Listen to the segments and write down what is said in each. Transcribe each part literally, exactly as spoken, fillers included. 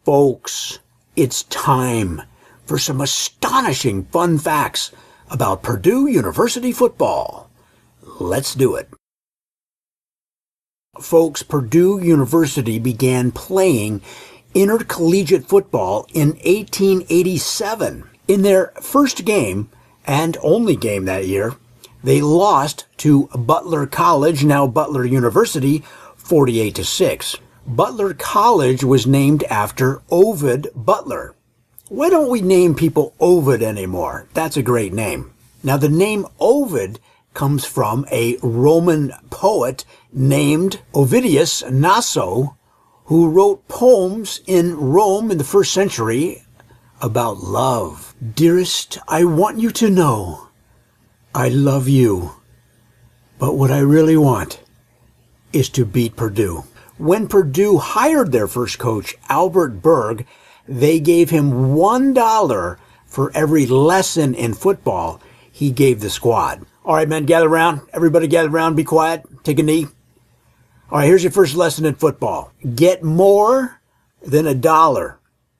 Folks, it's time for some astonishing fun facts about Purdue University football. Let's do it. Folks, Purdue University began playing intercollegiate football in eighteen eighty-seven. In their first game, and only game that year, they lost to Butler College, now Butler University, forty-eight to six. Butler College was named after Ovid Butler. Why don't we name people Ovid anymore? That's a great name. Now, the name Ovid comes from a Roman poet named Ovidius Naso, who wrote poems in Rome in the first century about love. Dearest, I want you to know I love you, but what I really want is to beat Purdue. When Purdue hired their first coach, Albert Berg, they gave him one dollar for every lesson in football he gave the squad. All right, men, gather around. Everybody gather around. Be quiet. Take a knee. All right, here's your first lesson in football. Get more than a dollar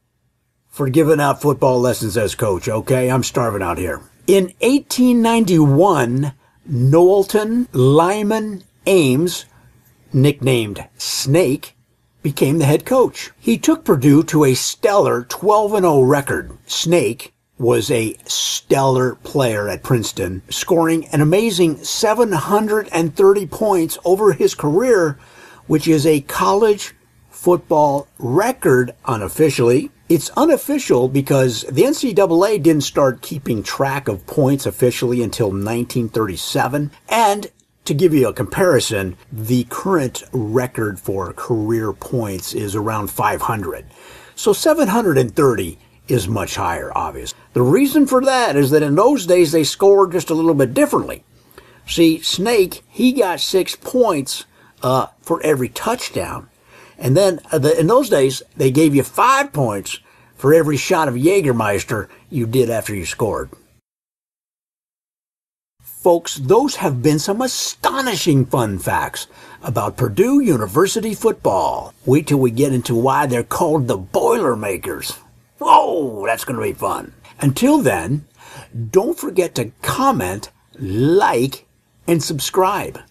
for giving out football lessons as coach, okay? I'm starving out here. In eighteen ninety-one, Knowlton Lyman Ames, nicknamed Snake, became the head coach. He took Purdue to a stellar twelve and oh record. Snake was a stellar player at Princeton, scoring an amazing seven hundred thirty points over his career, which is a college football record unofficially. It's unofficial because the N C double A didn't start keeping track of points officially until nineteen thirty-seven, and to give you a comparison, the current record for career points is around five hundred. So seven hundred thirty is much higher, obviously. The reason for that is that in those days they scored just a little bit differently. See, Snake, he got six points uh, for every touchdown. And then uh, the, in those days, they gave you five points for every shot of Jägermeister you did after you scored. Folks, those have been some astonishing fun facts about Purdue University football. Wait till we get into why they're called the Boilermakers. Whoa, that's going to be fun. Until then, don't forget to comment, like, and subscribe.